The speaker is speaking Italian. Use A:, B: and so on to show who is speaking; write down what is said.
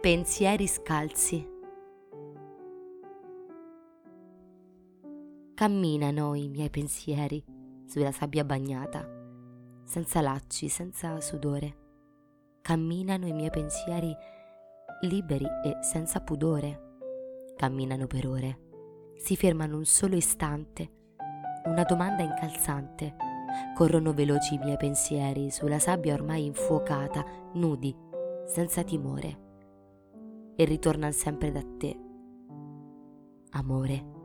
A: Pensieri scalzi. Camminano i miei pensieri sulla sabbia bagnata, senza lacci, senza sudore. Camminano i miei pensieri liberi e senza pudore. Camminano per ore, si fermano un solo istante, una domanda incalzante. Corrono veloci i miei pensieri sulla sabbia ormai infuocata, nudi, senza timore. E ritornan sempre da te, amore.